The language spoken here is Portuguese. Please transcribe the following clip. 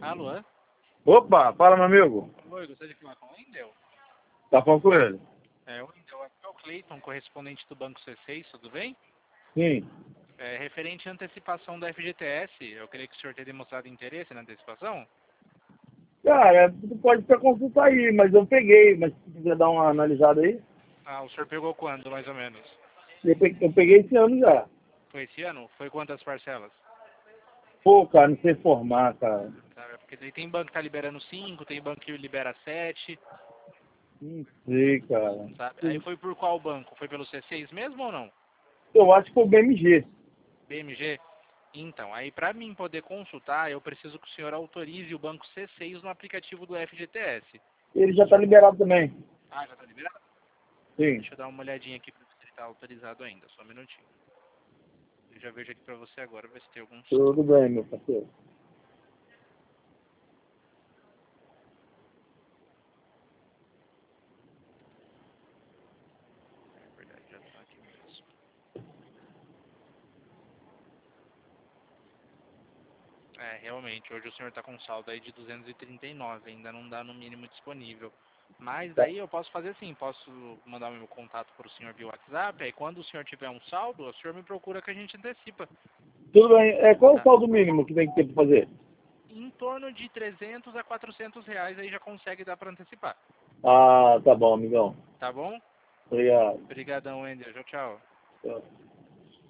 Alô? Opa, fala, meu amigo. Oi, gostaria de falar com o Wendel? Tá falando com ele? O Wendel, aqui é o Cleiton, correspondente do Banco C6, tudo bem? Sim. Referente à antecipação da FGTS, eu queria que o senhor tenha demonstrado interesse na antecipação. Cara, tu pode até consultar aí, mas eu peguei. Mas se quiser dar uma analisada aí, Ah, o senhor pegou quando, mais ou menos? eu peguei esse ano já. Foi esse ano? Foi quantas parcelas? Pô, cara, não sei formar, cara. Sabe, porque daí tem banco que tá liberando 5, tem banco que libera 7, Não sei, cara. sabe? Aí foi por qual banco? Foi pelo C6 mesmo ou não? Eu acho que foi o BMG. BMG? Então, aí para mim poder consultar, eu preciso que o senhor autorize o banco C6 no aplicativo do FGTS. Ele já tá liberado também. Ah, já tá liberado? Sim. Deixa eu dar uma olhadinha aqui para ver se ele está autorizado ainda, só um minutinho. Eu já vejo aqui para você agora, ver se tem algum Tudo saldo. bem, meu parceiro. É verdade, já está aqui mesmo. Realmente, hoje o senhor está com saldo aí de 239, ainda não dá no mínimo disponível. Mas Tá. daí eu posso fazer assim, posso mandar o meu contato para o senhor via WhatsApp, aí quando o senhor tiver um saldo, o senhor me procura que a gente antecipa. Tudo bem. Qual é o Tá? saldo mínimo que tem que ter pra fazer? Em torno de 300 a 400 reais aí já consegue dar para antecipar. Ah, tá bom, amigão. Tá bom? Obrigado. Obrigadão, Wender. Tchau, tchau. Tchau.